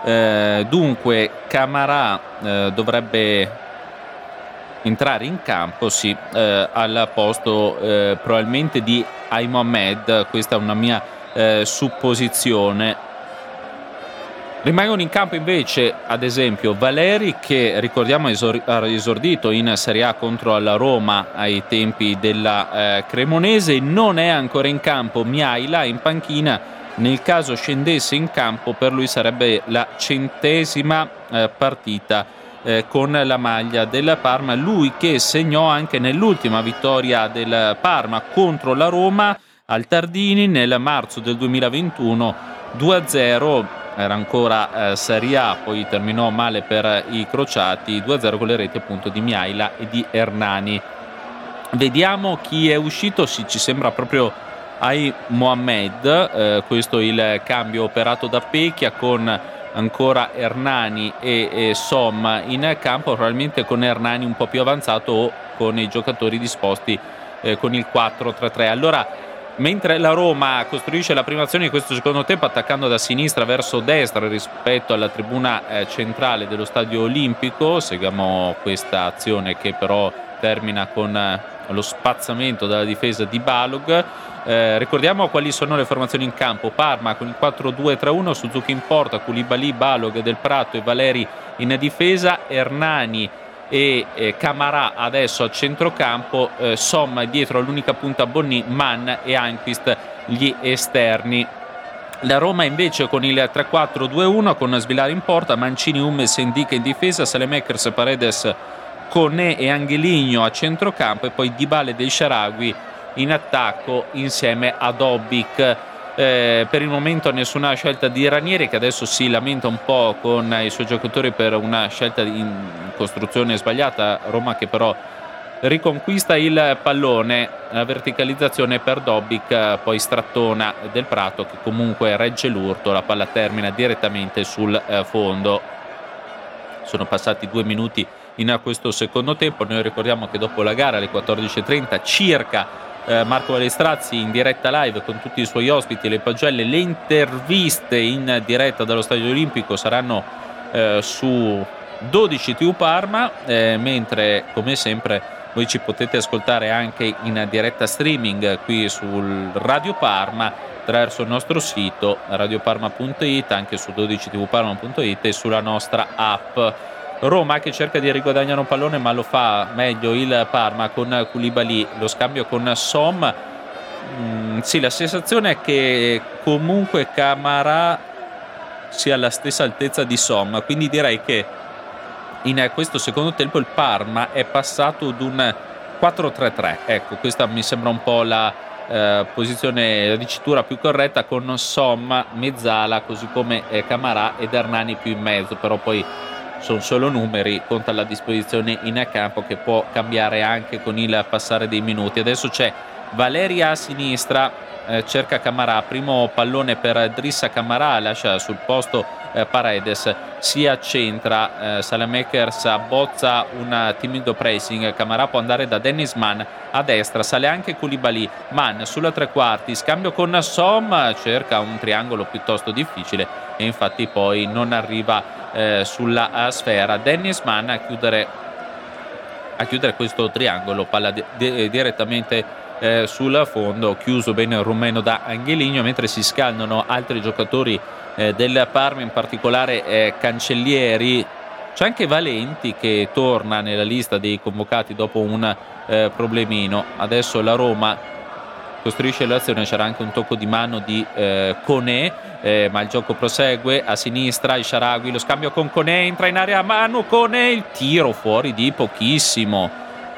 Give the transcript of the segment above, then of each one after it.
Dunque Camarà dovrebbe entrare in campo, sì, al posto probabilmente di Mohamed. Questa è una mia supposizione. Rimangono in campo invece, ad esempio, Valeri, che ricordiamo ha esordito in Serie A contro la Roma ai tempi della Cremonese. Non è ancora in campo Miaila, in panchina. Nel caso scendesse in campo, per lui sarebbe la 100ª partita con la maglia del Parma. Lui che segnò anche nell'ultima vittoria del Parma contro la Roma al Tardini nel marzo del 2021, 2-0. Era ancora Serie A, poi terminò male per i crociati, 2-0 con le reti appunto di Miaila e di Hernani. Vediamo chi è uscito. Sì, ci sembra proprio Mohamed, questo è il cambio operato da Pecchia, con ancora Hernani e Somma in campo, probabilmente con Hernani un po' più avanzato o con i giocatori disposti con il 4-3-3. Allora, mentre la Roma costruisce la prima azione di questo secondo tempo attaccando da sinistra verso destra rispetto alla tribuna centrale dello Stadio Olimpico, seguiamo questa azione che però termina con lo spazzamento dalla difesa di Balog. Ricordiamo quali sono le formazioni in campo. Parma con il 4-2-3-1, Suzuki in porta, Koulibaly, Balog, Del Prato e Valeri in difesa, Hernani e Camarà adesso a centrocampo, Somma dietro all'unica punta Bonni, Mann e Anquist gli esterni. La Roma invece con il 3-4-2-1 con Svilare in porta, Mancini, Hummels e Indica in difesa, Saelemaekers, Paredes, Koné e Angeligno a centrocampo e poi Dybala e El Shaarawy in attacco insieme a Dobbik. Per il momento nessuna scelta di Ranieri, che adesso si lamenta un po' con i suoi giocatori per una scelta in costruzione sbagliata. Roma che però riconquista il pallone, la verticalizzazione per Dobbik, poi strattona Del Prato che comunque regge l'urto, la palla termina direttamente sul fondo. Sono passati 2 minuti in questo secondo tempo. Noi ricordiamo che dopo la gara alle 14.30 circa Marco Balestrazzi in diretta live con tutti i suoi ospiti, le pagelle, le interviste in diretta dallo Stadio Olimpico saranno su 12 TV Parma, mentre come sempre voi ci potete ascoltare anche in diretta streaming qui sul Radio Parma attraverso il nostro sito radioparma.it, anche su 12tvparma.it e sulla nostra app. Roma che cerca di riguadagnare un pallone, ma lo fa meglio il Parma con Koulibaly, lo scambio con Som. Sì, la sensazione è che comunque Camarà sia alla stessa altezza di Som, quindi direi che in questo secondo tempo il Parma è passato ad un 4-3-3. Ecco, questa mi sembra un po' la posizione, la dicitura più corretta, con Som, mezzala, così come Camarà ed Hernani più in mezzo, però poi sono solo numeri, conta la disposizione in campo che può cambiare anche con il passare dei minuti. Adesso c'è Valeri a sinistra, cerca Camarà, primo pallone per Drissa Camarà, lascia sul posto Paredes, si accentra, Saelemaekers abbozza un timido pressing, Camarà può andare da Dennis Mann a destra, sale anche Koulibaly, Mann sulla tre quarti, scambio con Som, cerca un triangolo piuttosto difficile e infatti poi non arriva sulla sfera. Dennis Mann a chiudere questo triangolo, palla direttamente sul fondo, chiuso bene il rumeno da Angeligno, mentre si scaldano altri giocatori del Parma, in particolare Cancellieri. C'è anche Valenti che torna nella lista dei convocati dopo un problemino. Adesso la Roma costruisce l'azione, c'era anche un tocco di mano di Koné, ma il gioco prosegue a sinistra. El Shaarawy, lo scambio con Koné, entra in area a mano Koné, il tiro fuori di pochissimo.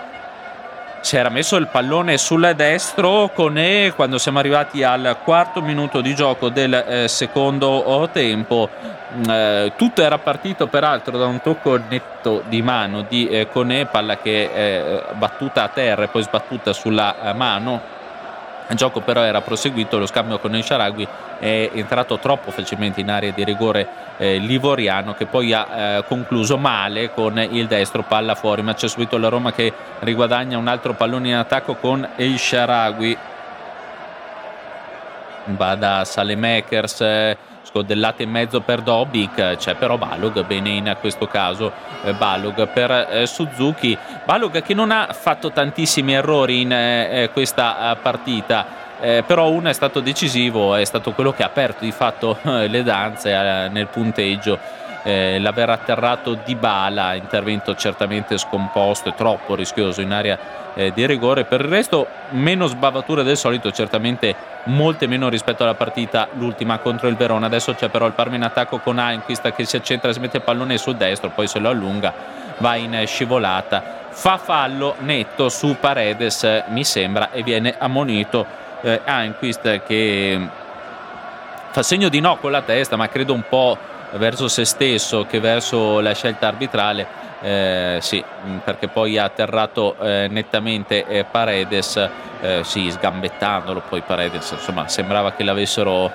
Si era messo il pallone sul destro Koné quando siamo arrivati al 4° minuto di gioco del secondo tempo. Tutto era partito peraltro da un tocco netto di mano di Koné, palla che è battuta a terra e poi sbattuta sulla mano. Il gioco però era proseguito, lo scambio con El Shaarawy è entrato troppo facilmente in area di rigore livoriano, che poi ha concluso male con il destro, palla fuori, ma c'è subito la Roma che riguadagna un altro pallone in attacco con El Shaarawy. Va da Saelemaekers, scodellato in mezzo per Dobbik, c'è però Balog, bene in questo caso Balog per Suzuki, Balog che non ha fatto tantissimi errori in questa partita, però uno è stato decisivo, è stato quello che ha aperto di fatto le danze nel punteggio, l'aver atterrato Dybala, intervento certamente scomposto e troppo rischioso in area di rigore. Per il resto meno sbavature del solito, certamente molte meno rispetto alla partita l'ultima contro il Verona. Adesso c'è però il Parma in attacco con Almqvist che si accentra, si mette il pallone sul destro, poi se lo allunga, va in scivolata, fa fallo netto su Paredes mi sembra, e viene ammonito Almqvist, che fa segno di no con la testa, ma credo un po' verso se stesso che verso la scelta arbitrale. Sì, perché poi ha atterrato nettamente Paredes, sì, sgambettandolo. Poi Paredes, insomma, sembrava che l'avessero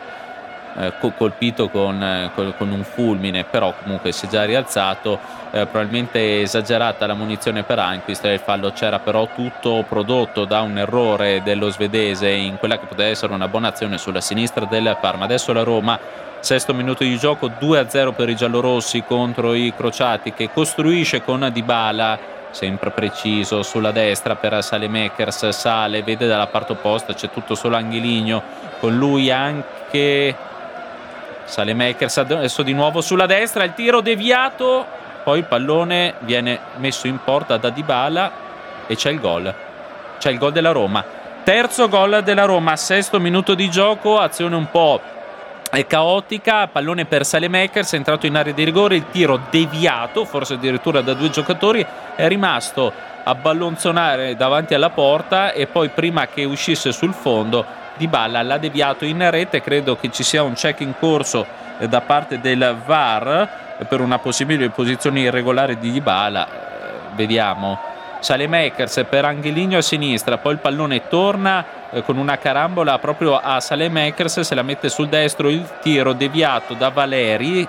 colpito con un fulmine, però comunque si è già rialzato. Probabilmente esagerata la munizione per Almqvist, il fallo c'era, però tutto prodotto da un errore dello svedese in quella che poteva essere una buona azione sulla sinistra del Parma. Adesso la Roma, sesto minuto di gioco, 2-0 per i giallorossi contro i crociati, che costruisce con Dybala, sempre preciso sulla destra per Saelemaekers, sale, vede dalla parte opposta, c'è tutto solo Angeligno, con lui anche Saelemaekers, adesso di nuovo sulla destra, il tiro deviato, poi il pallone viene messo in porta da Dybala e c'è il gol della Roma, terzo gol della Roma, sesto minuto di gioco, azione un po' è caotica, pallone per Saelemaekers, è entrato in area di rigore, il tiro deviato, forse addirittura da due giocatori, è rimasto a ballonzonare davanti alla porta e poi prima che uscisse sul fondo Dybala l'ha deviato in rete. Credo che ci sia un check in corso da parte del VAR per una possibile posizione irregolare di Dybala, vediamo. Saelemaekers per Angeligno a sinistra, poi il pallone torna con una carambola proprio a Saelemaekers, se la mette sul destro, il tiro deviato da Valeri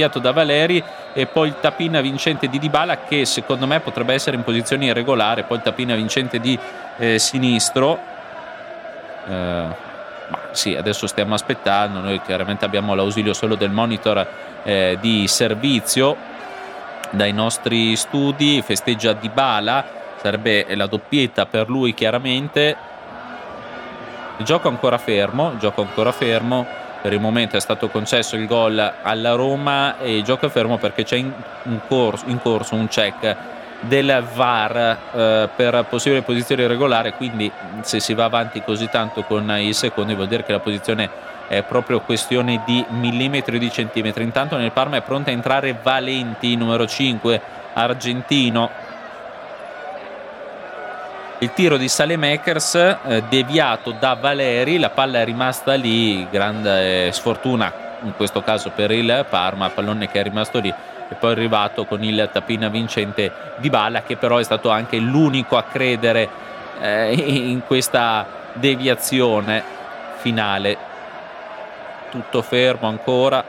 e poi il tapin vincente di Dybala, che secondo me potrebbe essere in posizione irregolare, poi il tapin vincente di sinistro. Ma sì, adesso stiamo aspettando, noi chiaramente abbiamo l'ausilio solo del monitor di servizio dai nostri studi. Festeggia Dybala, sarebbe la doppietta per lui chiaramente. Il gioco ancora fermo, per il momento è stato concesso il gol alla Roma e il gioco è fermo perché c'è in corso un check del VAR per possibile posizione irregolare, quindi se si va avanti così tanto con i secondi vuol dire che la posizione è proprio questione di millimetri o di centimetri. Intanto nel Parma è pronta a entrare Valenti, numero 5, argentino. Il tiro di Saelemaekers deviato da Valeri, la palla è rimasta lì, grande sfortuna in questo caso per il Parma, pallone che è rimasto lì e poi è arrivato con il tapin vincente Dybala, che però è stato anche l'unico a credere in questa deviazione finale. Tutto fermo ancora.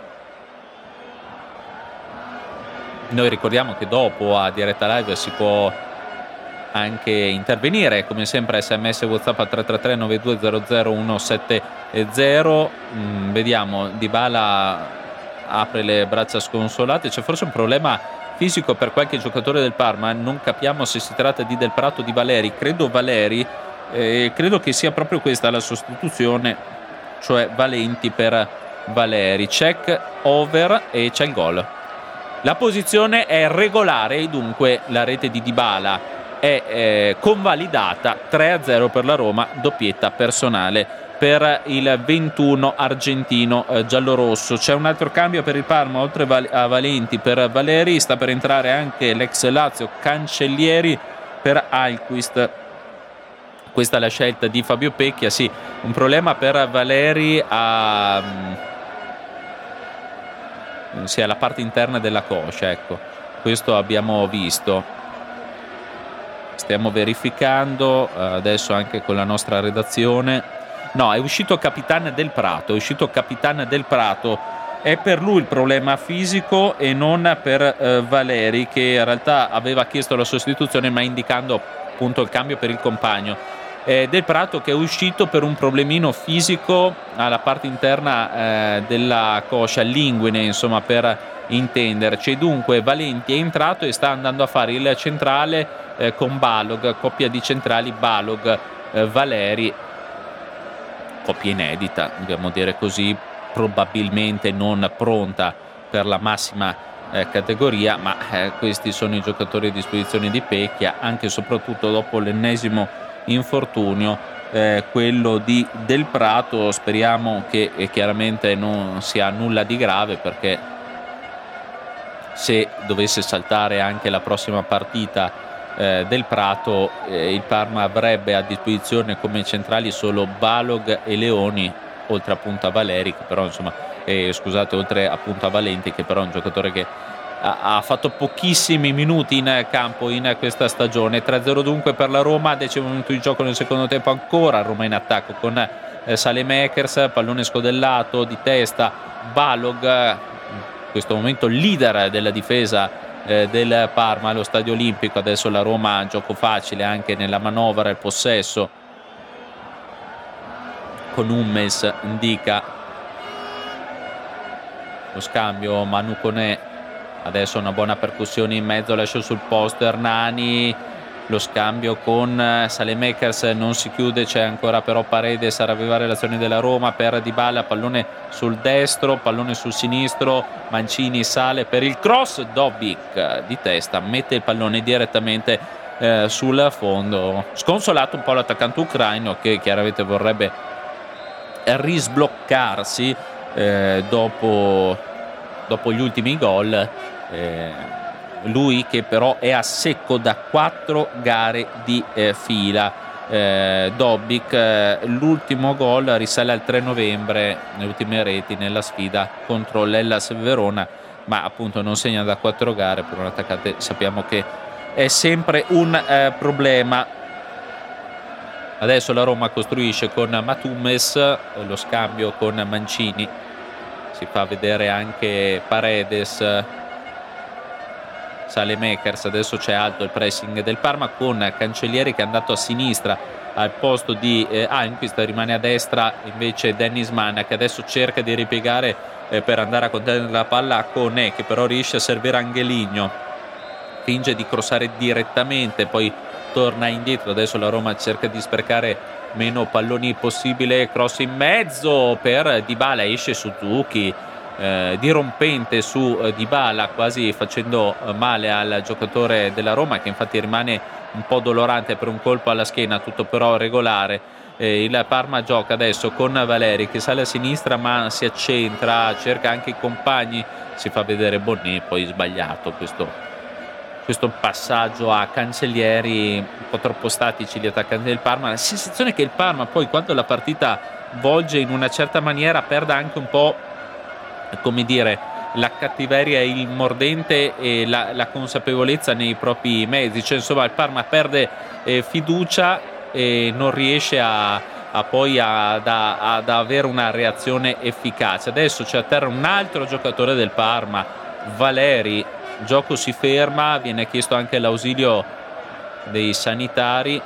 Noi ricordiamo che dopo a diretta live si può anche intervenire, come sempre SMS WhatsApp a 333 9200 170. Vediamo, Dybala apre le braccia sconsolate, c'è forse un problema fisico per qualche giocatore del Parma, non capiamo se si tratta di Del Prato o di Valeri. Credo che sia proprio questa la sostituzione, cioè Valenti per Valeri. Check over e c'è il gol. La posizione è regolare, dunque la rete di Dybala è convalidata. 3-0 per la Roma, doppietta personale per il 21 argentino giallorosso. C'è un altro cambio per il Parma, oltre a Valenti per Valeri, sta per entrare anche l'ex Lazio Cancellieri per Almqvist. Questa è la scelta di Fabio Pecchia. Sì, un problema per Valeri alla parte interna della coscia, ecco, questo abbiamo visto. Stiamo verificando adesso anche con la nostra redazione. No, è uscito Capitan del Prato, è per lui il problema fisico e non per Valeri, che in realtà aveva chiesto la sostituzione ma indicando appunto il cambio per il compagno. Del Prato, che è uscito per un problemino fisico alla parte interna della coscia, linguine insomma, per intenderci. Dunque Valenti è entrato e sta andando a fare il centrale con Balog, coppia di centrali Balog Valeri, coppia inedita, dobbiamo dire così, probabilmente non pronta per la massima categoria, ma questi sono i giocatori a disposizione di Pecchia, anche e soprattutto dopo l'ennesimo infortunio, quello di Del Prato. Speriamo che chiaramente non sia nulla di grave, perché se dovesse saltare anche la prossima partita Del Prato, il Parma avrebbe a disposizione come centrali solo Balog e Leoni, oltre appunto a Valeri, che però insomma oltre appunto a Valenti, che però è un giocatore che ha fatto pochissimi minuti in campo in questa stagione. 3-0 dunque per la Roma, 10° minuto di gioco nel secondo tempo, ancora Roma in attacco con Saelemaekers, pallone scodellato di testa, Balog, in questo momento leader della difesa del Parma allo Stadio Olimpico. Adesso la Roma ha gioco facile anche nella manovra, il possesso con Hummels, indica lo scambio Manu Koné. Adesso una buona percussione in mezzo, lascia sul posto Hernani, lo scambio con Saelemaekers non si chiude, c'è ancora però Paredes a ravvivare l'azione della Roma per Dybala, pallone sul destro, pallone sul sinistro, Mancini sale per il cross, Dobbik di testa mette il pallone direttamente sul fondo. Sconsolato un po' l'attaccante ucraino, che chiaramente vorrebbe risbloccarsi dopo gli ultimi gol, lui che però è a secco da 4 gare di fila. Dobbik, l'ultimo gol risale al 3 novembre, le ultime reti nella sfida contro l'Hellas Verona, ma appunto non segna da 4 gare. Per un attaccante sappiamo che è sempre un problema. Adesso la Roma costruisce con Matumes, lo scambio con Mancini, si fa vedere anche Paredes, Saelemaekers. Adesso c'è alto il pressing del Parma con Cancellieri che è andato a sinistra al posto di Almqvist, rimane a destra invece Dennis Mann, che adesso cerca di ripiegare per andare a contenere la palla a Koné, che però riesce a servire Angeligno, finge di crossare direttamente, poi torna indietro. Adesso la Roma cerca di sprecare meno palloni possibile, cross in mezzo per Dybala, esce Suzuki dirompente su Dybala, quasi facendo male al giocatore della Roma, che infatti rimane un po' dolorante per un colpo alla schiena, tutto però regolare. Il Parma gioca adesso con Valeri che sale a sinistra ma si accentra, cerca anche i compagni, si fa vedere Bonnet, poi sbagliato questo passaggio a Cancellieri, un po' troppo statici gli attaccanti del Parma. La sensazione è che il Parma poi, quando la partita volge in una certa maniera, perda anche un po', come dire, la cattiveria, il mordente e la consapevolezza nei propri mezzi. Cioè, insomma, il Parma perde fiducia e non riesce poi ad avere una reazione efficace. Adesso c'è a terra un altro giocatore del Parma, Valeri. Il gioco si ferma, viene chiesto anche l'ausilio dei sanitari.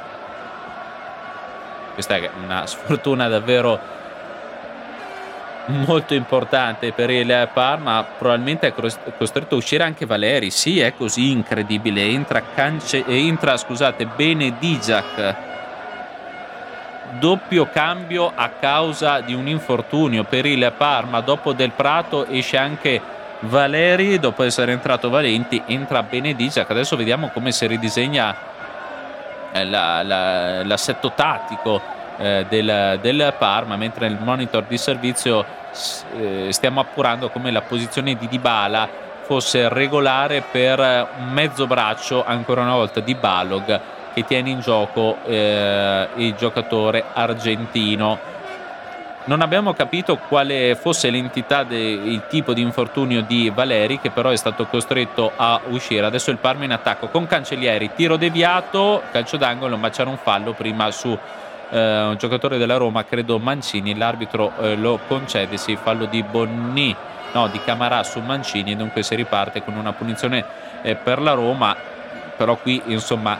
Questa è una sfortuna davvero molto importante per il Parma. Probabilmente è costretto a uscire anche Valeri. Sì, è così incredibile. Entra Benedijak, doppio cambio a causa di un infortunio per il Parma. Dopo Del Prato esce anche Valeri, dopo essere entrato Valenti entra Benedijak. Adesso vediamo come si ridisegna l'assetto tattico del Parma, mentre nel monitor di servizio stiamo appurando come la posizione di Dybala fosse regolare per un mezzo braccio, ancora una volta di Balog, che tiene in gioco il giocatore argentino. Non abbiamo capito quale fosse l'entità il tipo di infortunio di Valeri, che però è stato costretto a uscire. Adesso il Parma in attacco con Cancellieri, tiro deviato, calcio d'angolo, ma c'era un fallo prima su un giocatore della Roma, credo Mancini. L'arbitro lo concede, sì, fallo di di Camarà su Mancini, dunque si riparte con una punizione per la Roma. Però qui insomma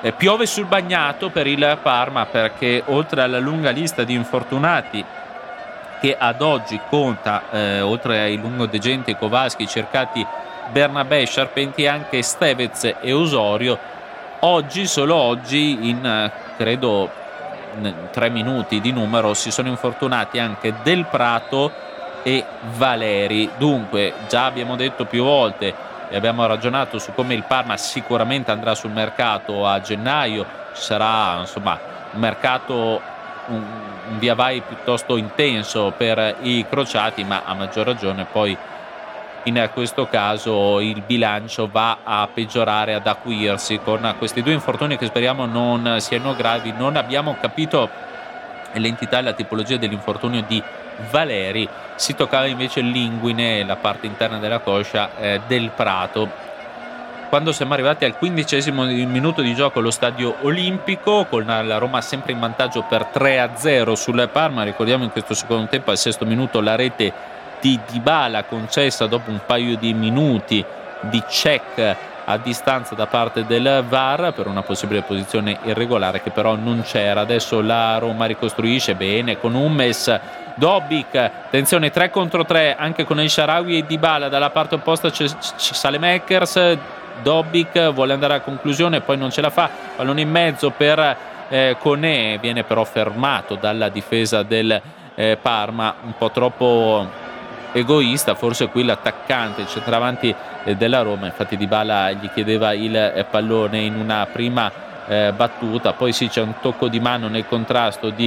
Piove sul bagnato per il Parma, perché oltre alla lunga lista di infortunati che ad oggi conta, oltre ai lungodegenti Kowalski, Cercati, Bernabé, Sciarpenti, anche Stevez e Osorio, solo oggi in credo 3 minuti di numero si sono infortunati anche Del Prato e Valeri. Dunque già abbiamo detto più volte e abbiamo ragionato su come il Parma sicuramente andrà sul mercato a gennaio. Ci sarà insomma un mercato, un via vai piuttosto intenso per i crociati, ma a maggior ragione poi in questo caso il bilancio va a peggiorare, ad acuirsi con questi 2 infortuni che speriamo non siano gravi. Non abbiamo capito l'entità e la tipologia dell'infortunio di Valeri, si toccava invece l'inguine, la parte interna della coscia del Prato. Quando siamo arrivati al 15° minuto di gioco allo Stadio Olimpico, con la Roma sempre in vantaggio per 3-0 sul Parma, ricordiamo in questo secondo tempo al 6° minuto la rete di Dybala concessa dopo un paio di minuti di check a distanza da parte del VAR per una possibile posizione irregolare che però non c'era. Adesso la Roma ricostruisce bene con Hummels, Dobbik, attenzione 3 contro 3 anche con El Shaarawy e Dybala, dalla parte opposta c'è Saelemaekers, Dobbik vuole andare a conclusione poi non ce la fa, pallone in mezzo per Koné, viene però fermato dalla difesa del Parma, un po' troppo egoista forse qui l'attaccante, il centravanti della Roma. Infatti Dybala gli chiedeva il pallone in una prima battuta, poi sì, c'è un tocco di mano nel contrasto di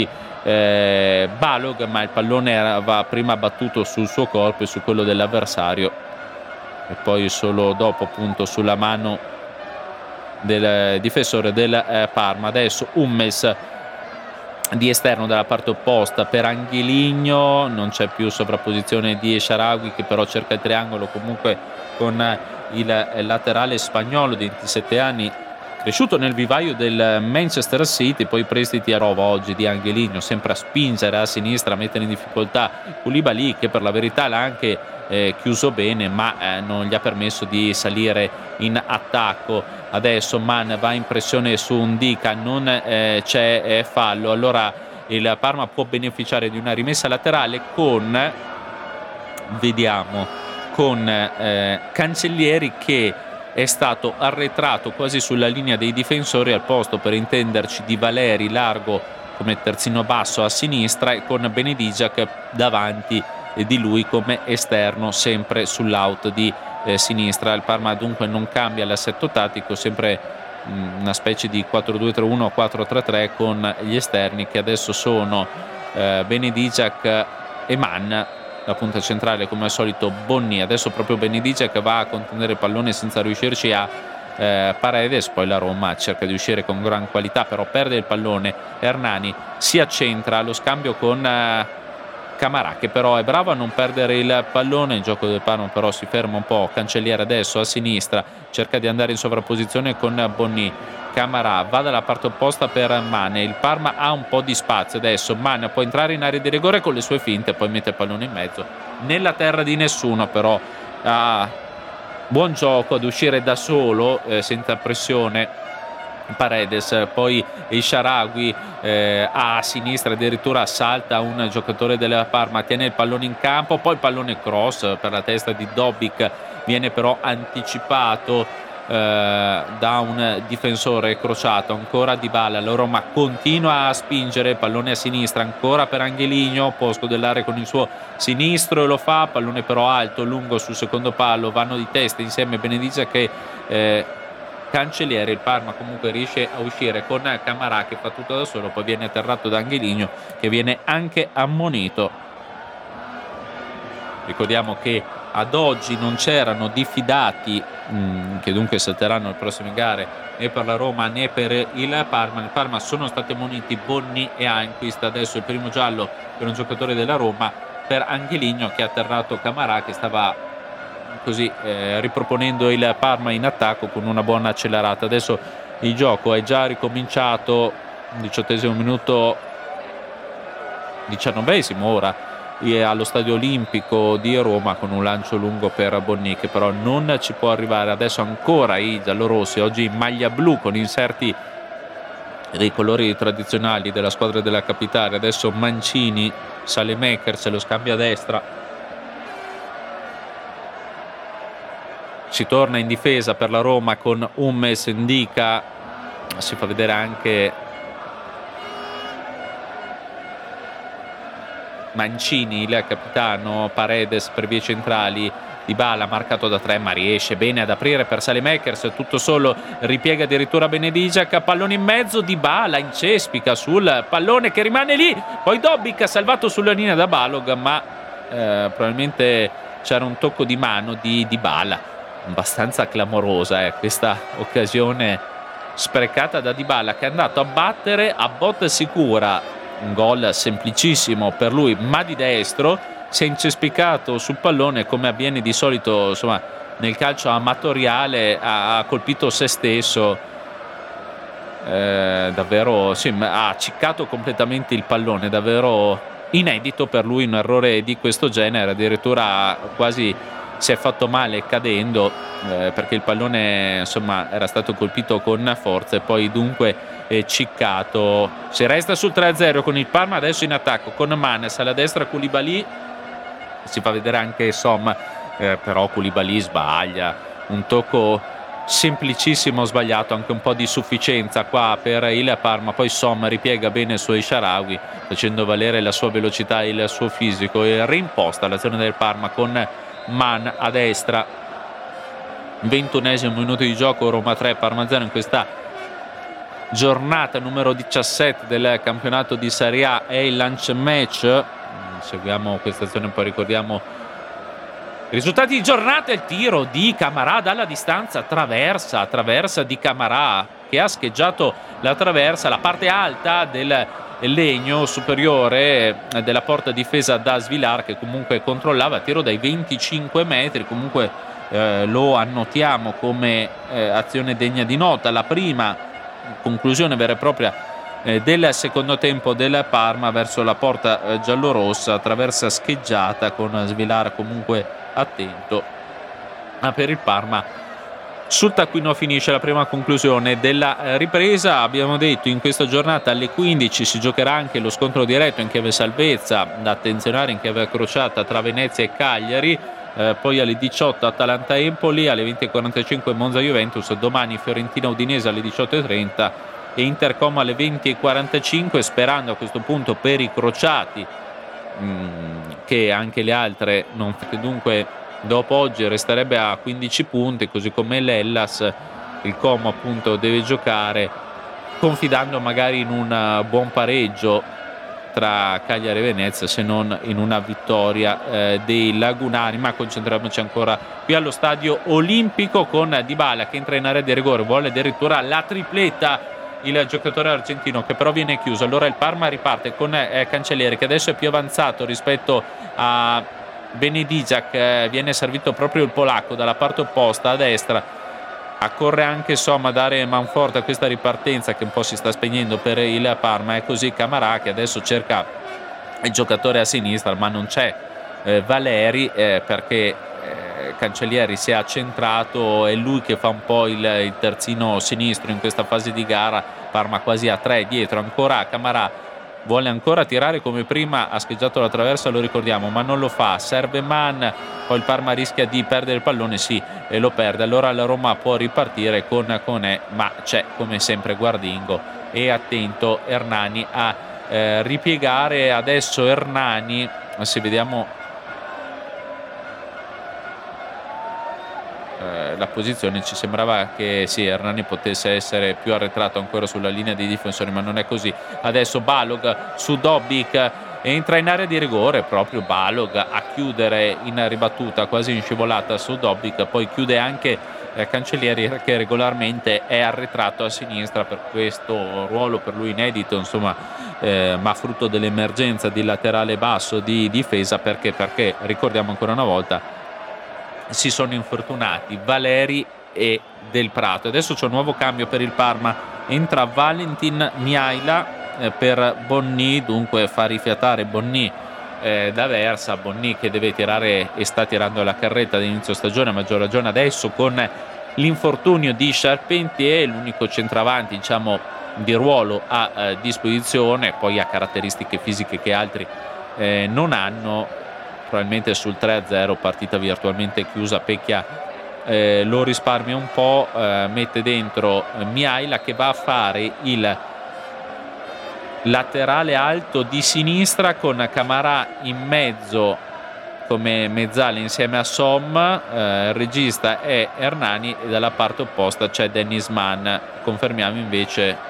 Balog, ma il pallone aveva prima battuto sul suo corpo e su quello dell'avversario e poi solo dopo appunto sulla mano del difensore del Parma. Adesso Hummels di esterno dalla parte opposta per Angeligno, non c'è più sovrapposizione di El Shaarawy che però cerca il triangolo comunque con il laterale spagnolo di 27 anni, cresciuto nel vivaio del Manchester City, poi prestiti a Roma oggi di Angeligno, sempre a spingere a sinistra, a mettere in difficoltà Koulibaly che per la verità l'ha anche chiuso bene, ma non gli ha permesso di salire in attacco. Adesso Mann va in pressione su Ndicka, non c'è fallo, allora il Parma può beneficiare di una rimessa laterale con Cancellieri che è stato arretrato quasi sulla linea dei difensori al posto, per intenderci, di Valeri largo come terzino basso a sinistra e con Benedijak davanti di lui come esterno sempre sull'out di sinistra. Il Parma dunque non cambia l'assetto tattico, sempre una specie di 4-2-3-1 o 4-3-3 con gli esterni che adesso sono Benedijak e Mann, la punta centrale come al solito Bonni. Adesso proprio Benedijak va a contenere il pallone senza riuscirci a Paredes, poi la Roma cerca di uscire con gran qualità però perde il pallone. Hernani si accentra allo scambio con Camarà che però è bravo a non perdere il pallone. Il gioco del Parma però si ferma un po'. Cancelliere adesso a sinistra cerca di andare in sovrapposizione con Bonni. Camarà va dalla parte opposta per Mane, il Parma ha un po' di spazio adesso, Mane può entrare in area di rigore con le sue finte, poi mette il pallone in mezzo nella terra di nessuno, però buon gioco ad uscire da solo senza pressione Paredes, poi El Shaarawy a sinistra addirittura salta un giocatore della Parma, tiene il pallone in campo, poi il pallone cross per la testa di Dobbik, viene però anticipato da un difensore crociato. Ancora Dybala, la Roma continua a spingere, pallone a sinistra ancora per Angeligno, posto dell'area con il suo sinistro e lo fa, pallone però alto, lungo sul secondo palo, vanno di testa insieme Benedizia che Cancelliere. Il Parma comunque riesce a uscire con Camarà che fa tutto da solo, poi viene atterrato da Angeligno che viene anche ammonito. Ricordiamo che ad oggi non c'erano diffidati che dunque salteranno le prossime gare né per la Roma né per il Parma. Nel Parma sono stati ammoniti Bonni e Anquist, adesso il primo giallo per un giocatore della Roma, per Angeligno che ha atterrato Camarà che stava così riproponendo il Parma in attacco con una buona accelerata. Adesso il gioco è già ricominciato, 18° minuto, 19° ora allo Stadio Olimpico di Roma con un lancio lungo per Bonni che però non ci può arrivare. Adesso ancora i giallorossi oggi in maglia blu con inserti dei colori tradizionali della squadra della capitale. Adesso Mancini, Salemaker se lo scambia a destra, si torna in difesa per la Roma con Hummels, Ndicka, si fa vedere anche Mancini, il capitano, Paredes per vie centrali, Dybala marcato da 3 ma riesce bene ad aprire per Saelemaekers, tutto solo, ripiega addirittura Benedijak, pallone in mezzo, Dybala incespica sul pallone che rimane lì, poi Dobbik ha salvato sulla linea da Balog, ma probabilmente c'era un tocco di mano di Dybala, abbastanza clamorosa questa occasione sprecata da Dybala, che è andato a battere a botta sicura, un gol semplicissimo per lui ma di destro, si è incespicato sul pallone come avviene di solito, insomma, nel calcio amatoriale, ha colpito se stesso, davvero sì, ha ciccato completamente il pallone, davvero inedito per lui un errore di questo genere, addirittura quasi si è fatto male cadendo, perché il pallone insomma era stato colpito con forza e poi dunque ciccato. Si resta sul 3-0 con il Parma adesso in attacco con Manes alla destra, Koulibaly, si fa vedere anche Som, però Koulibaly sbaglia, un tocco semplicissimo sbagliato, anche un po' di sufficienza qua per il Parma, poi Som ripiega bene il suo El-Shaarawy facendo valere la sua velocità e il suo fisico e reimposta l'azione del Parma con Man a destra. 21esimo minuto di gioco, Roma 3 Parma 0 in questa giornata numero 17 del campionato di Serie A. È il lunch match, seguiamo questa azione, poi ricordiamo i risultati di giornata. Il tiro di Camarà dalla distanza, traversa di Camarà che ha scheggiato la traversa, la parte alta del legno superiore della porta difesa da Svilar, che comunque controllava, tiro dai 25 metri, comunque lo annotiamo come azione degna di nota, la prima conclusione vera e propria del secondo tempo del Parma verso la porta giallorossa, traversa scheggiata con Svilar comunque attento, ma per il Parma sul taccuino finisce la prima conclusione della ripresa. Abbiamo detto in questa giornata alle 15 si giocherà anche lo scontro diretto in chiave salvezza da attenzionare in chiave crociata tra Venezia e Cagliari, poi alle 18 Atalanta-Empoli, alle 20:45 Monza-Juventus, domani Fiorentina-Udinese alle 18:30 e Inter-Como alle 20:45, sperando a questo punto per i crociati che anche le altre non, dunque dopo oggi resterebbe a 15 punti, così come l'Hellas. Il Como appunto deve giocare confidando magari in un buon pareggio tra Cagliari e Venezia, se non in una vittoria dei lagunari. Ma concentriamoci ancora qui allo stadio olimpico con Dybala che entra in area di rigore, vuole addirittura la tripletta il giocatore argentino, che però viene chiuso. Allora il Parma riparte con Cancellieri, che adesso è più avanzato rispetto a Benedijak, viene servito proprio il polacco dalla parte opposta a destra, accorre anche Som a dare manforte a questa ripartenza che un po' si sta spegnendo per il Parma, e così Camarà che adesso cerca il giocatore a sinistra, ma non c'è Valeri, perché Cancellieri si è accentrato, è lui che fa un po' il terzino sinistro in questa fase di gara. Parma quasi a 3 dietro, ancora Camarà vuole ancora tirare come prima, ha scheggiato la traversa, lo ricordiamo, ma non lo fa, serve Man, poi il Parma rischia di perdere il pallone, sì, e lo perde. Allora la Roma può ripartire con Koné, ma c'è come sempre Guardingo e attento Hernani a ripiegare. Adesso Hernani, se vediamo la posizione, ci sembrava che sì, Hernani potesse essere più arretrato ancora sulla linea dei difensori, ma non è così. Adesso Balog su Dobbik, entra in area di rigore proprio Balog a chiudere in ribattuta, quasi in scivolata su Dobbik, poi chiude anche Cancellieri, che regolarmente è arretrato a sinistra per questo ruolo per lui inedito, insomma, ma frutto dell'emergenza di laterale basso di difesa, perché ricordiamo ancora una volta si sono infortunati Valeri e Del Prato. Adesso c'è un nuovo cambio per il Parma, entra Valentin Miaila per Bonny, dunque fa rifiatare Bonny da Versa. Bonny che deve tirare e sta tirando la carretta d'inizio stagione, a maggior ragione adesso con l'infortunio di Charpentier, l'unico centravanti diciamo di ruolo a disposizione, poi ha caratteristiche fisiche che altri non hanno. Probabilmente sul 3-0, partita virtualmente chiusa, Pecchia lo risparmia un po', mette dentro Mihaila che va a fare il laterale alto di sinistra con Camarà in mezzo come mezzale insieme a Som, il regista è Hernani e dalla parte opposta c'è Dennis Mann. Confermiamo invece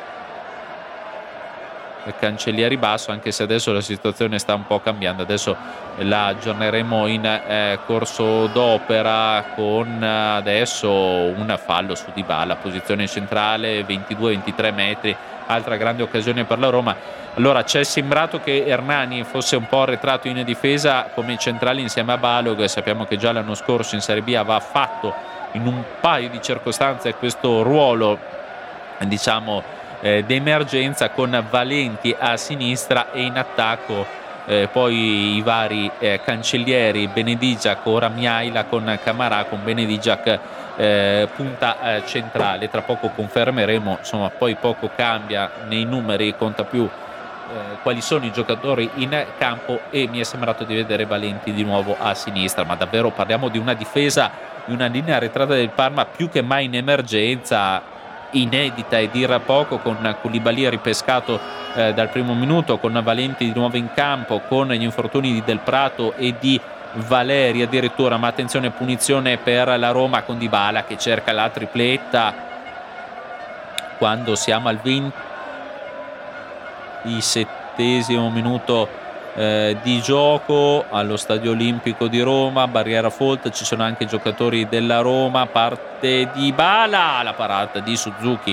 Cancellieri basso, anche se adesso la situazione sta un po' cambiando, adesso la aggiorneremo in corso d'opera con adesso un fallo su Dybala, posizione centrale, 22-23 metri, altra grande occasione per la Roma. Allora c'è sembrato che Hernani fosse un po' arretrato in difesa come centrale insieme a Balog, sappiamo che già l'anno scorso in Serie B aveva fatto in un paio di circostanze questo ruolo, diciamo, d'emergenza, con Valenti a sinistra e in attacco poi i vari Cancellieri, Benedigiac, ora Mihaila con Camarà, con Benedigiac punta centrale. Tra poco confermeremo, insomma, poi poco cambia nei numeri, conta più quali sono i giocatori in campo, e mi è sembrato di vedere Valenti di nuovo a sinistra, ma davvero parliamo di una difesa, di una linea arretrata del Parma più che mai in emergenza, inedita e dirà poco, con Koulibaly ripescato dal primo minuto, con Valenti di nuovo in campo, con gli infortuni di Del Prato e di Valeri addirittura, ma attenzione, punizione per la Roma con Dybala che cerca la tripletta quando siamo al 27esimo minuto di gioco allo Stadio Olimpico di Roma, barriera Folt, ci sono anche giocatori della Roma, parte Dybala, la parata di Suzuki,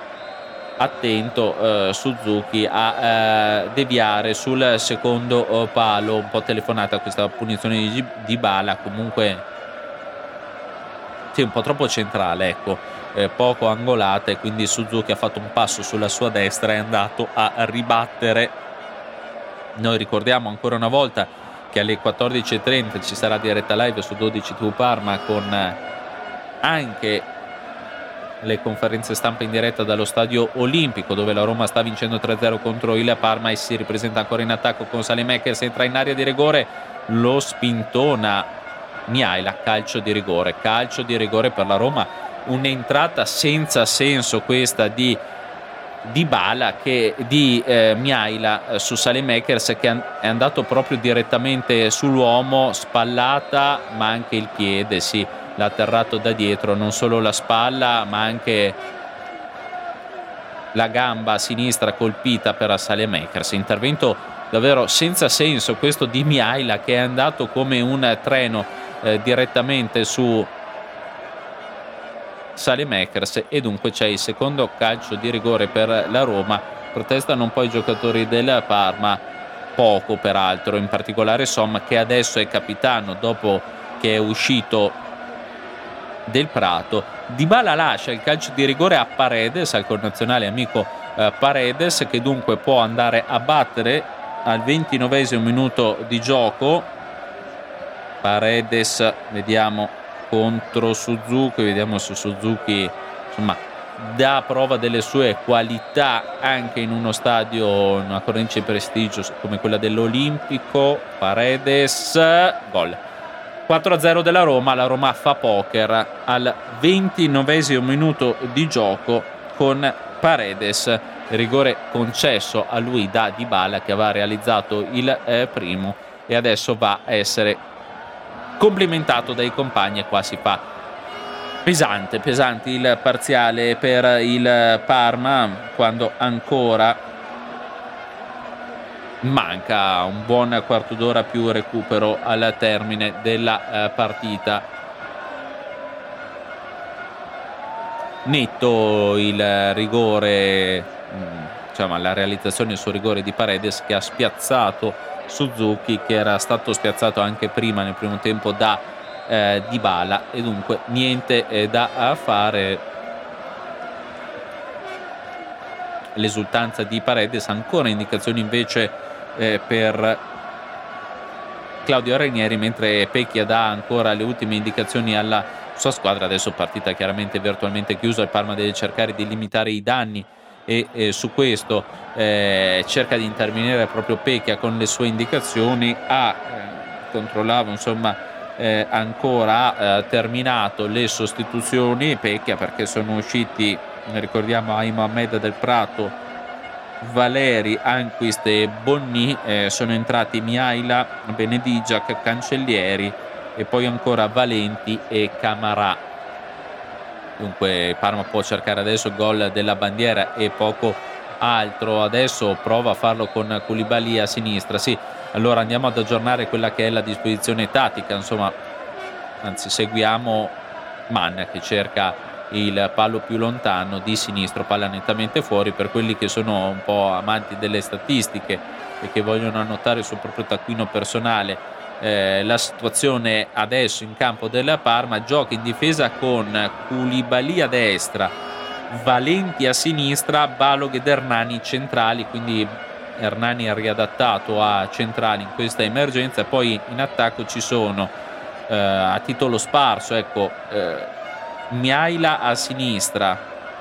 attento Suzuki a deviare sul secondo palo, un po' telefonata questa punizione di Dybala, comunque sì, un po' troppo centrale, ecco, poco angolata, e quindi Suzuki ha fatto un passo sulla sua destra e è andato a ribattere. Noi ricordiamo ancora una volta che alle 14.30 ci sarà diretta live su 12 TV Parma, con anche le conferenze stampa in diretta dallo Stadio Olimpico, dove la Roma sta vincendo 3-0 contro il Parma e si ripresenta ancora in attacco con Saelemaekers, entra in area di rigore, lo spintona Mihaila, calcio di rigore per la Roma. Un'entrata senza senso questa di Dybala, che di Mihaila su Saelemaekers, che è andato proprio direttamente sull'uomo, spallata, ma anche il piede, sì, l'ha atterrato da dietro, non solo la spalla ma anche la gamba sinistra colpita per Saelemaekers. Intervento davvero senza senso questo di Mihaila, che è andato come un treno direttamente su Saelemaekers, e dunque c'è il secondo calcio di rigore per la Roma. Protestano un po' i giocatori del Parma, poco peraltro, in particolare Som, che adesso è capitano dopo che è uscito Del Prato. Dybala lascia il calcio di rigore a Paredes, al connazionale amico Paredes, che dunque può andare a battere al 29esimo minuto di gioco. Paredes, vediamo, contro Suzuki, vediamo se Suzuki, insomma, dà prova delle sue qualità anche in uno stadio, in una cornice prestigio come quella dell'Olimpico. Paredes, gol. 4-0 della Roma, la Roma fa poker al 29esimo minuto di gioco con Paredes, rigore concesso a lui da Dybala, che aveva realizzato il primo e adesso va a essere complimentato dai compagni, e qua si fa pesante il parziale per il Parma, quando ancora manca un buon quarto d'ora più recupero al termine della partita. Netto il rigore, diciamo, la realizzazione sul rigore di Paredes, che ha spiazzato Suzuki, che era stato spiazzato anche prima nel primo tempo da Dybala, e dunque niente da fare. L'esultanza di Paredes, ancora indicazioni invece per Claudio Ranieri, mentre Pecchia dà ancora le ultime indicazioni alla sua squadra. Adesso partita chiaramente virtualmente chiusa, il Parma deve cercare di limitare i danni e su questo cerca di intervenire proprio Pecchia con le sue indicazioni. Controllavo insomma ancora terminato le sostituzioni Pecchia, perché sono usciti, ricordiamo, Aimo Ahmed del Prato, Valeri, Anquist e Bonni, sono entrati Miaila, Benedigiac, Cancellieri e poi ancora Valenti e Camarà. Dunque Parma può cercare adesso il gol della bandiera e poco altro. Adesso prova a farlo con Koulibaly a sinistra. Sì, allora andiamo ad aggiornare quella che è la disposizione tattica, insomma, anzi seguiamo Mann che cerca il palo più lontano di sinistro, palla nettamente fuori. Per quelli che sono un po' amanti delle statistiche e che vogliono annotare sul proprio taccuino personale la situazione adesso in campo della Parma: gioca in difesa con Koulibaly a destra, Valenti a sinistra, Balog ed Hernani centrali, quindi Hernani è riadattato a centrali in questa emergenza. Poi in attacco ci sono a titolo sparso, ecco, Miaila a sinistra,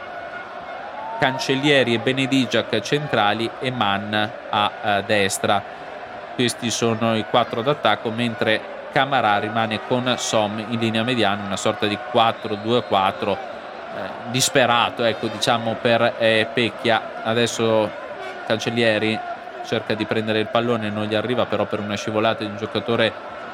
Cancellieri e Benedigiac centrali e Mann a destra. Questi sono i 4 d'attacco, mentre Camarà rimane con Som in linea mediana, una sorta di 4-2-4 disperato, ecco, diciamo, per Pecchia. Adesso Cancellieri cerca di prendere il pallone, non gli arriva però per una scivolata di un giocatore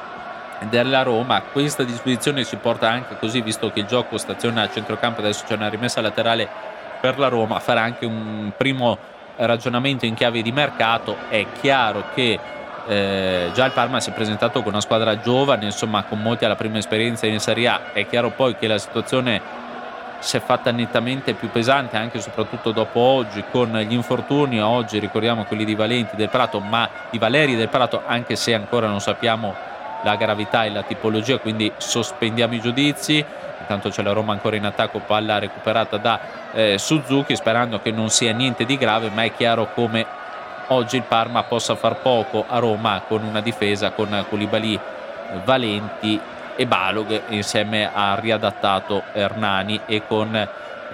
della Roma. Questa disposizione si porta anche così, visto che il gioco staziona a centrocampo, adesso c'è una rimessa laterale per la Roma, fare anche un primo ragionamento in chiave di mercato. È chiaro che già il Parma si è presentato con una squadra giovane, insomma, con molti alla prima esperienza in Serie A. È chiaro poi che la situazione si è fatta nettamente più pesante, anche e soprattutto dopo oggi, con gli infortuni. Oggi ricordiamo quelli di Valenti, del Prato, ma di Valeri, del Prato, anche se ancora non sappiamo la gravità e la tipologia, quindi sospendiamo i giudizi. Intanto c'è la Roma ancora in attacco, palla recuperata da Suzuki, sperando che non sia niente di grave, ma è chiaro come oggi il Parma possa far poco a Roma con una difesa con Koulibaly, Valenti e Balog, insieme a riadattato Hernani, e con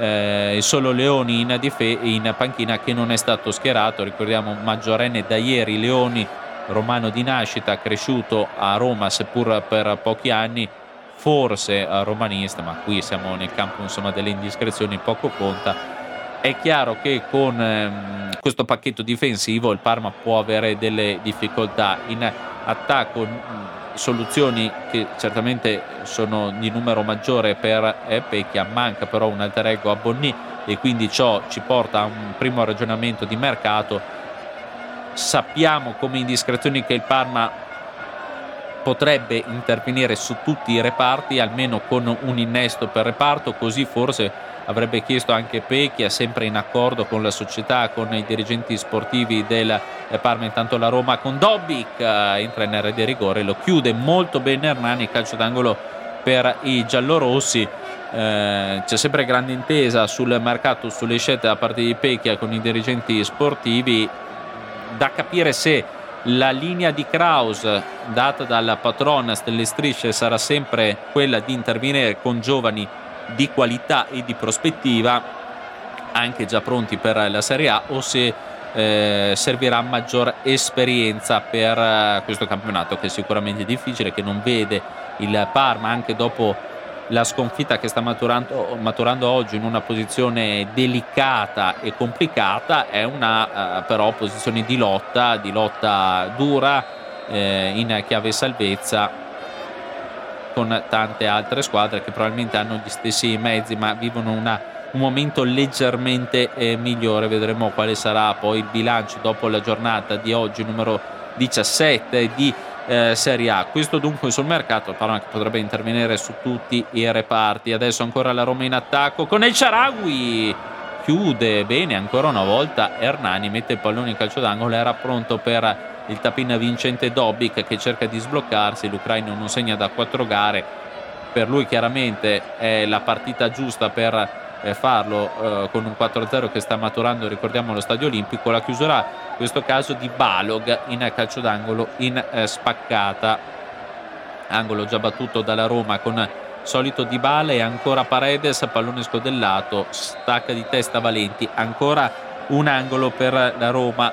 solo Leoni in panchina, che non è stato schierato. Ricordiamo maggiorenne da ieri Leoni, romano di nascita, cresciuto a Roma seppur per pochi anni, forse romanista, ma qui siamo nel campo insomma delle indiscrezioni, poco conta. È chiaro che con questo pacchetto difensivo il Parma può avere delle difficoltà in attacco, soluzioni che certamente sono di numero maggiore per Pecchia. Manca però un alter ego a Bonni e quindi ciò ci porta a un primo ragionamento di mercato. Sappiamo come indiscrezioni che il Parma potrebbe intervenire su tutti i reparti, almeno con un innesto per reparto, così forse avrebbe chiesto anche Pecchia, sempre in accordo con la società, con i dirigenti sportivi del Parma. Intanto la Roma con Dobbik entra in area di rigore, lo chiude molto bene Hernani, calcio d'angolo per i giallorossi. C'è sempre grande intesa sul mercato, sulle scelte da parte di Pecchia con i dirigenti sportivi. Da capire se la linea di Kraus data dal patron Stelle Strisce sarà sempre quella di intervenire con giovani di qualità e di prospettiva, anche già pronti per la Serie A, o se servirà maggior esperienza per questo campionato, che è sicuramente difficile, che non vede il Parma, anche dopo la sconfitta che sta maturando oggi, in una posizione delicata e complicata. È una però posizione di lotta dura in chiave salvezza, con tante altre squadre che probabilmente hanno gli stessi mezzi ma vivono un momento leggermente migliore. Vedremo quale sarà poi il bilancio dopo la giornata di oggi, numero 17 di Serie A. Questo dunque sul mercato. Il Parma che potrebbe intervenire su tutti i reparti. Adesso ancora la Roma in attacco con El Shaarawy, chiude bene ancora una volta Hernani, mette il pallone in calcio d'angolo. Era pronto per il tapin vincente Dobbik, che cerca di sbloccarsi. L'ucraino non segna da 4 gare, per lui chiaramente è la partita giusta per farlo, con un 4-0 che sta maturando, ricordiamo, allo Stadio Olimpico. La chiusura in questo caso di Balog in calcio d'angolo in spaccata, angolo già battuto dalla Roma con solito Dybala, e ancora Paredes, pallone scodellato, stacca di testa Valenti, ancora un angolo per la Roma.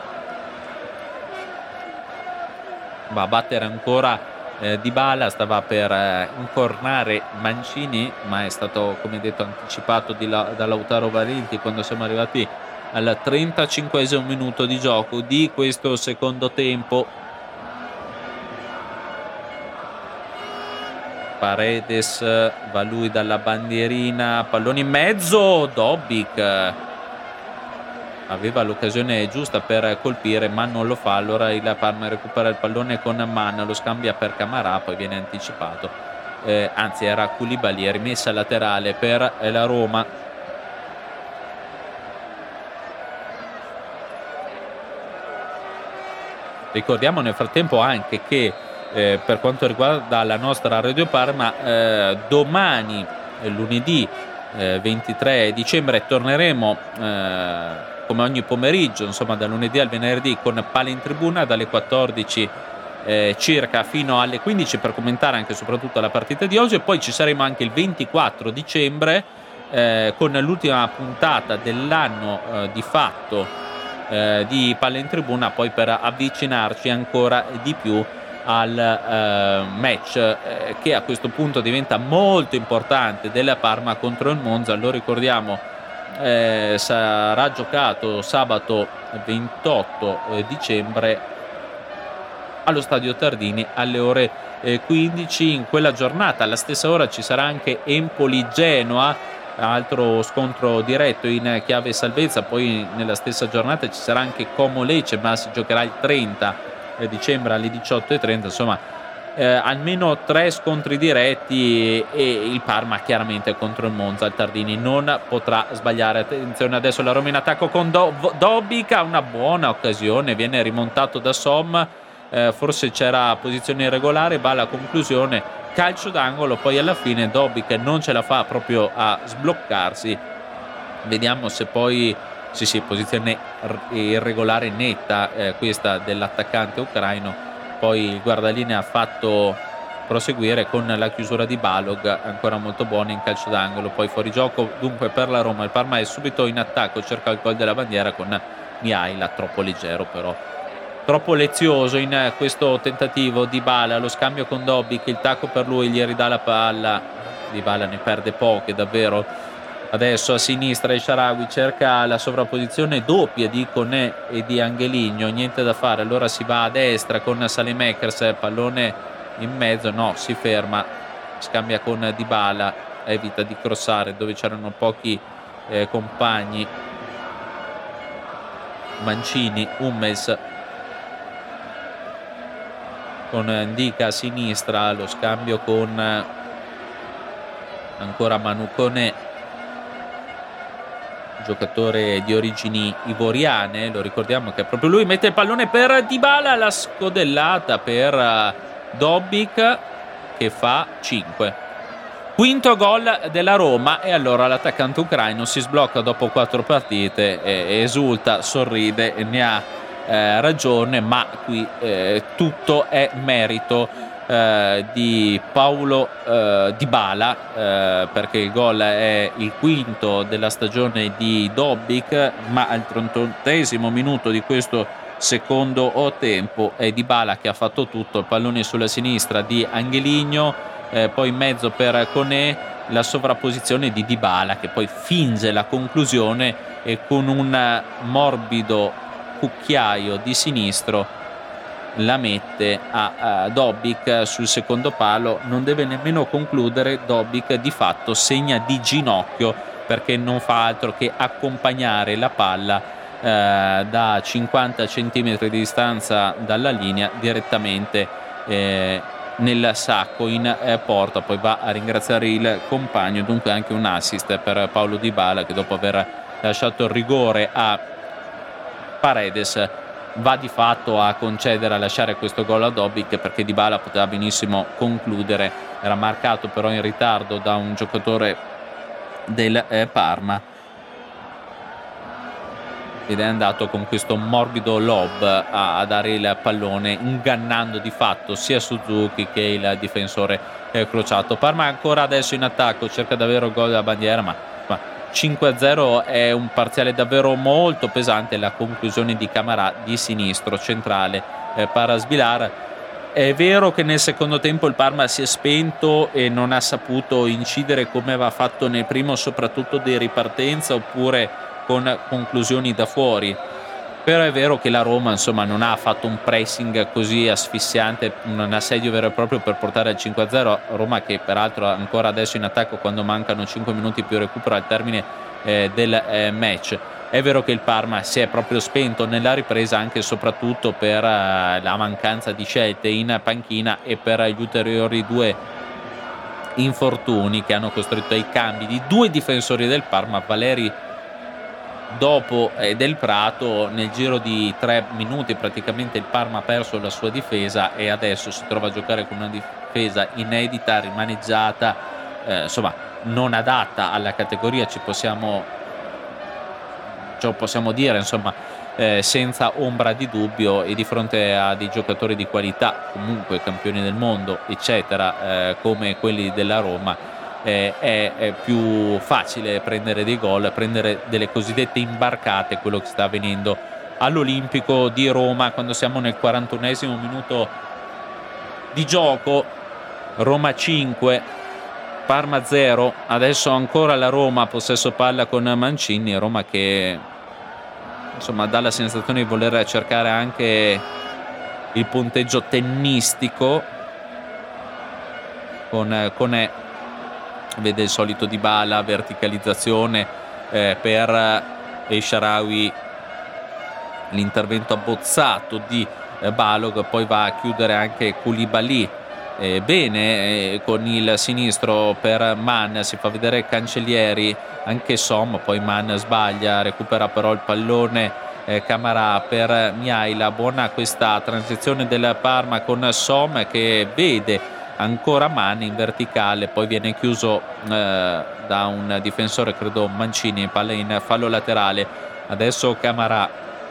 Va a battere ancora Dybala, stava per incornare Mancini, ma è stato, come detto, anticipato da Lautaro Valenti quando siamo arrivati al 35esimo minuto di gioco di questo secondo tempo. Paredes, va lui dalla bandierina, pallone in mezzo, Dobbik aveva l'occasione giusta per colpire ma non lo fa, allora il Parma recupera il pallone con Mann, lo scambia per Camarà, poi viene anticipato, anzi era Koulibaly, rimessa laterale per la Roma. Ricordiamo nel frattempo anche che per quanto riguarda la nostra Radio Parma, domani, lunedì 23 dicembre, torneremo come ogni pomeriggio, insomma da lunedì al venerdì, con Palla in Tribuna dalle 14 circa fino alle 15 per commentare anche e soprattutto la partita di oggi, e poi ci saremo anche il 24 dicembre con l'ultima puntata dell'anno di fatto di Palla in Tribuna, poi per avvicinarci ancora di più al match che a questo punto diventa molto importante, della Parma contro il Monza. Lo ricordiamo, sarà giocato sabato 28 dicembre allo Stadio Tardini alle ore 15. In quella giornata alla stessa ora ci sarà anche Empoli-Genoa, altro scontro diretto in chiave salvezza. Poi nella stessa giornata ci sarà anche Como-Lecce, ma si giocherà il 30 dicembre alle 18:30. Insomma, almeno 3 scontri diretti, e il Parma chiaramente contro il Monza. Il Tardini non potrà sbagliare. Attenzione, adesso la Roma in attacco con Dobbik, ha una buona occasione, viene rimontato da Som, forse c'era posizione irregolare, va alla conclusione, calcio d'angolo, poi alla fine Dobbik non ce la fa proprio a sbloccarsi. Vediamo se poi sì, posizione irregolare netta questa dell'attaccante ucraino. Poi il guardalinea ha fatto proseguire con la chiusura di Balog, ancora molto buona in calcio d'angolo. Poi fuorigioco dunque per la Roma. Il Parma è subito in attacco, cerca il gol della bandiera con Mihaila, troppo leggero però, troppo lezioso in questo tentativo. Dybala, lo scambio con Dobbik, il tacco per lui, gli ridà la palla, Dybala ne perde poche davvero. Adesso a sinistra il Shaarawy cerca la sovrapposizione doppia di Koné e di Angeligno, niente da fare, allora si va a destra con Saelemaekers, pallone in mezzo, no, si ferma, scambia con Dybala, evita di crossare dove c'erano pochi compagni. Mancini, Hummels con Ndicka a sinistra, lo scambio con ancora Manu Koné, giocatore di origini ivoriane, lo ricordiamo che proprio lui mette il pallone per Dybala, la scodellata per Dobbik che fa 5. Quinto gol della Roma, e allora l'attaccante ucraino si sblocca dopo 4 partite, esulta, sorride, ne ha ragione, ma qui tutto è merito di Paulo Dybala, perché il gol è il quinto della stagione di Dobbik, ma al 38esimo minuto di questo secondo tempo è Dybala che ha fatto tutto. Il pallone sulla sinistra di Angeligno, poi in mezzo per Koné, la sovrapposizione di Dybala che poi finge la conclusione e con un morbido cucchiaio di sinistro la mette a Dobbik sul secondo palo. Non deve nemmeno concludere Dobbik, di fatto segna di ginocchio perché non fa altro che accompagnare la palla da 50 cm di distanza dalla linea direttamente nel sacco in porta. Poi va a ringraziare il compagno, dunque anche un assist per Paulo Dybala che dopo aver lasciato il rigore a Paredes va di fatto a concedere, a lasciare questo gol a Dobbik, perché Dybala poteva benissimo concludere, era marcato però in ritardo da un giocatore del Parma ed è andato con questo morbido lob a dare il pallone, ingannando di fatto sia Suzuki che il difensore crociato. Parma ancora adesso in attacco, cerca davvero il gol della bandiera, ma 5-0 è un parziale davvero molto pesante. La conclusione di Camarà di sinistro centrale para Svilar. È vero che nel secondo tempo il Parma si è spento e non ha saputo incidere come aveva fatto nel primo, soprattutto di ripartenza oppure con conclusioni da fuori, però è vero che la Roma insomma non ha fatto un pressing così asfissiante, un assedio vero e proprio per portare al 5-0. Roma che peraltro ancora adesso in attacco quando mancano 5 minuti più recupero al termine del match. È vero che il Parma si è proprio spento nella ripresa anche e soprattutto per la mancanza di scelte in panchina e per gli ulteriori 2 infortuni che hanno costretto ai cambi di 2 difensori del Parma, Valeri dopo Del Prato. Nel giro di 3 minuti praticamente il Parma ha perso la sua difesa e adesso si trova a giocare con una difesa inedita, rimaneggiata, insomma non adatta alla categoria, ce lo possiamo dire insomma senza ombra di dubbio, e di fronte a dei giocatori di qualità, comunque campioni del mondo eccetera, come quelli della Roma, è più facile prendere dei gol, prendere delle cosiddette imbarcate, quello che sta avvenendo all'Olimpico di Roma quando siamo nel 41esimo minuto di gioco. Roma 5, Parma 0, adesso ancora la Roma possesso palla con Mancini. Roma che insomma dà la sensazione di voler cercare anche il punteggio tennistico con vede il solito Dybala, verticalizzazione per El Shaarawy, l'intervento abbozzato di Balog, poi va a chiudere anche Koulibaly bene con il sinistro per Mann, si fa vedere Cancellieri, anche Som, poi Mann sbaglia, recupera però il pallone Camarà per Miaila. Buona questa transizione del Parma con Som che vede ancora Mann in verticale, poi viene chiuso da un difensore, credo Mancini, palla in fallo laterale. Adesso Camarà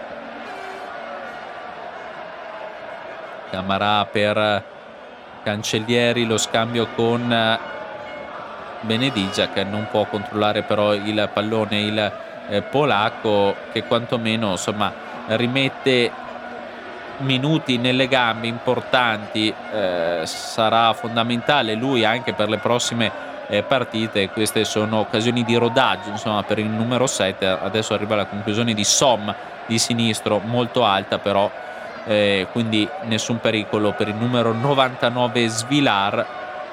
per Cancellieri, lo scambio con Benedigia che non può controllare però il pallone il polacco, che quantomeno insomma rimette minuti nelle gambe importanti, sarà fondamentale lui anche per le prossime partite. Queste sono occasioni di rodaggio insomma per il numero 7. Adesso arriva la conclusione di Som di sinistro molto alta, però quindi nessun pericolo per il numero 99 Svilar.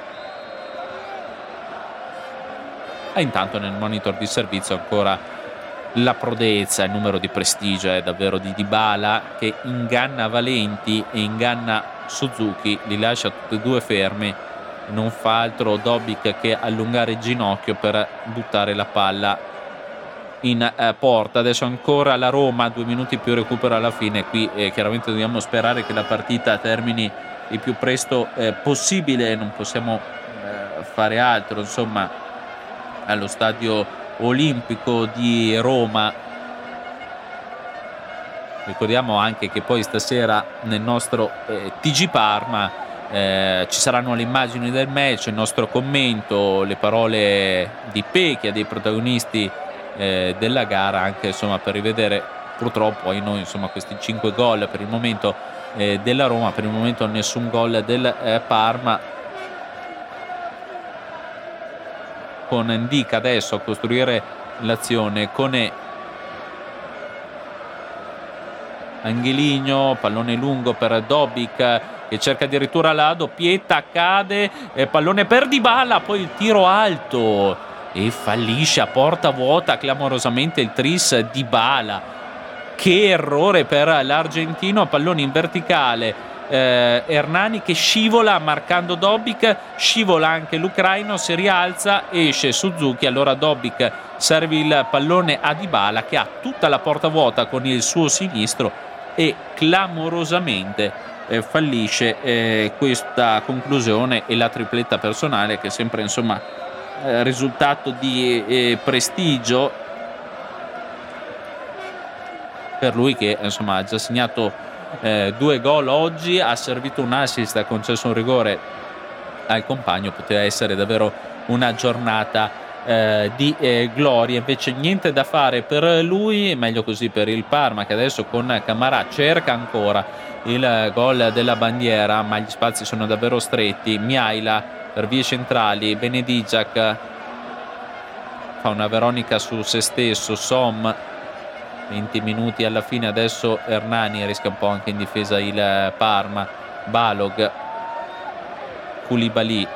E intanto nel monitor di servizio ancora la prodezza, il numero di prestigio è davvero di Dybala, che inganna Valenti e inganna Suzuki, li lascia tutti e due fermi, non fa altro Dobbik che allungare il ginocchio per buttare la palla in porta. Adesso ancora la Roma, 2 minuti più recupero alla fine. Qui chiaramente dobbiamo sperare che la partita termini il più presto possibile, non possiamo fare altro insomma allo stadio Olimpico di Roma. Ricordiamo anche che poi stasera nel nostro TG Parma ci saranno le immagini del match, il nostro commento, le parole di Pecchia, dei protagonisti della gara, anche insomma per rivedere purtroppo noi insomma questi 5 gol per il momento della Roma, per il momento nessun gol del Parma, con Ndica adesso a costruire l'azione con Angeligno, pallone lungo per Dobbik che cerca addirittura la doppietta, cade, pallone per Dybala, poi il tiro alto e fallisce a porta vuota clamorosamente il tris Dybala. Che errore per l'argentino, pallone in verticale, Hernani che scivola marcando Dobbik, scivola anche l'ucraino, si rialza, esce Suzuki, allora Dobbik serve il pallone a Dybala che ha tutta la porta vuota con il suo sinistro e clamorosamente fallisce questa conclusione e la tripletta personale, che è sempre insomma risultato di prestigio per lui, che insomma ha già segnato 2 gol oggi, ha servito un assist, ha concesso un rigore al compagno. Poteva essere davvero una giornata di gloria. Invece niente da fare per lui, meglio così per il Parma, che adesso con Camarà cerca ancora il gol della bandiera, ma gli spazi sono davvero stretti. Miaila per vie centrali, Benedijak fa una Veronica su se stesso, Som 20 minuti alla fine, adesso Hernani rischia un po' anche in difesa il Parma, Balog, Koulibaly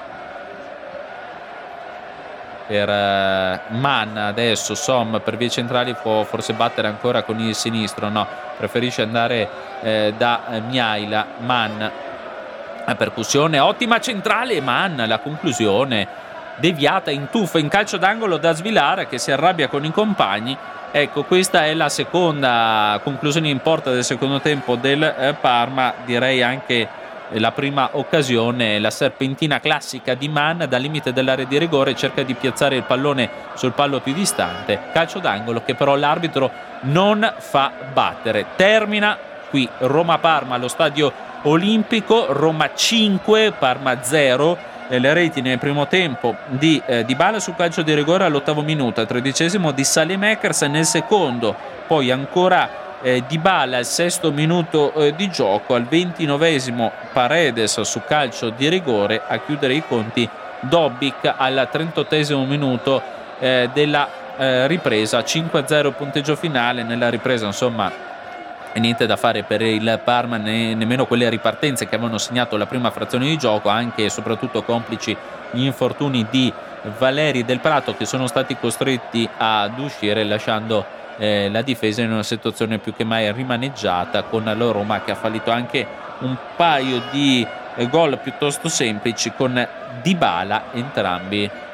per Mann, adesso Som per vie centrali può forse battere ancora con il sinistro, no, preferisce andare da Miaila. Mann a percussione, ottima centrale, Mann la conclusione deviata in tuffo, in calcio d'angolo da Svilar che si arrabbia con i compagni. Ecco, questa è la seconda conclusione in porta del secondo tempo del Parma, direi anche la prima occasione, la serpentina classica di Mann dal limite dell'area di rigore, cerca di piazzare il pallone sul palo più distante, calcio d'angolo che però l'arbitro non fa battere. Termina qui Roma-Parma allo stadio olimpico, Roma 5, Parma 0. Le reti nel primo tempo di Dybala sul calcio di rigore all'8° minuto, al 13° di Saelemaekers nel secondo, poi ancora Dybala al 6° minuto di gioco, al 29° Paredes su calcio di rigore, a chiudere i conti Dobbik al 38° minuto della ripresa. 5-0 punteggio finale. Nella ripresa insomma niente da fare per il Parma, nemmeno quelle ripartenze che avevano segnato la prima frazione di gioco, anche e soprattutto complici gli infortuni di Valeri Del Prato, che sono stati costretti ad uscire lasciando la difesa in una situazione più che mai rimaneggiata, con la Roma che ha fallito anche un paio di gol piuttosto semplici con Dybala entrambi